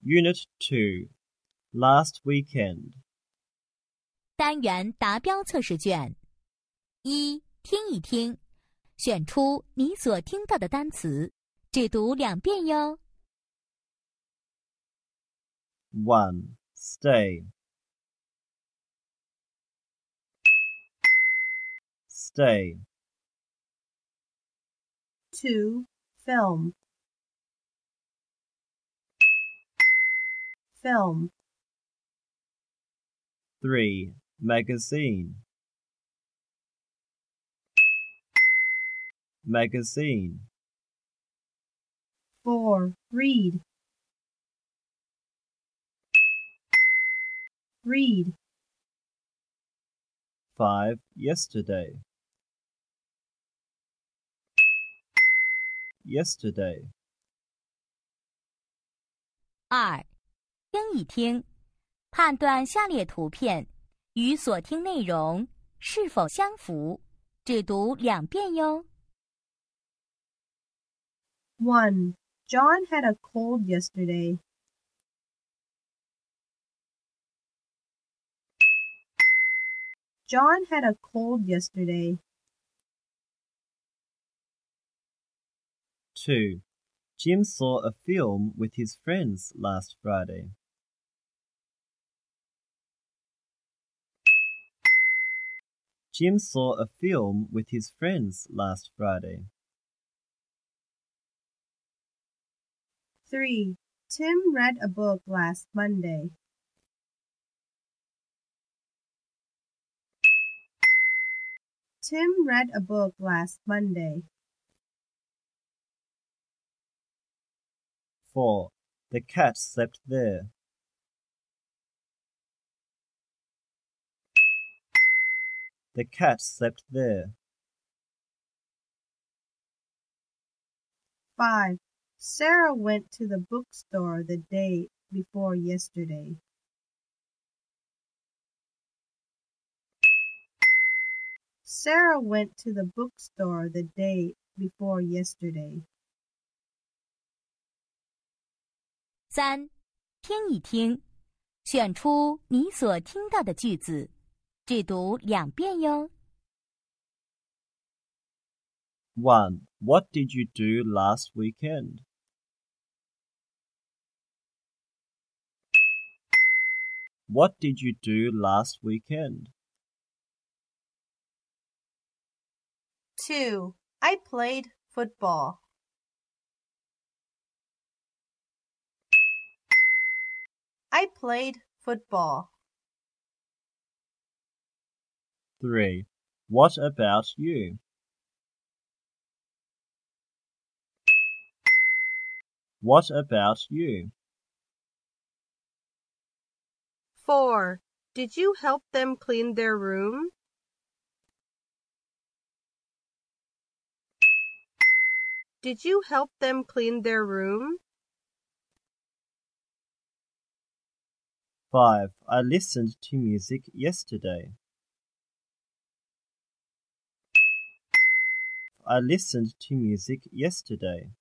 Unit 2, Last Weekend. 单元达标测试卷1，听一听，选出你所听到的单词，只读2遍哟。 1. Stay. Stay. 2. Film. Film. 3. Magazine. Magazine. 4. Read. Read. 5. Yesterday. Yesterday. 2，听一听，判断下列图片与所听内容是否相符，只读2遍哟。 1. John had a cold yesterday. John had a cold yesterday. 2. Jim saw a film with his friends last Friday. Jim saw a film with his friends last Friday. 3. Tim read a book last Monday. Tim read a book last Monday. 4. The cat slept there. The cat slept there. 5. Sarah went to the bookstore the day before yesterday. Sarah went to the bookstore the day before yesterday. 3，听一听，选出你所听到的句子，只读2遍哟。 1. What did you do last weekend? What did you do last weekend? 2. I played football. I played football. 3. What about you? What about you? 4. Did you help them clean their room? Did you help them clean their room? 5. I listened to music yesterday. I listened to music yesterday.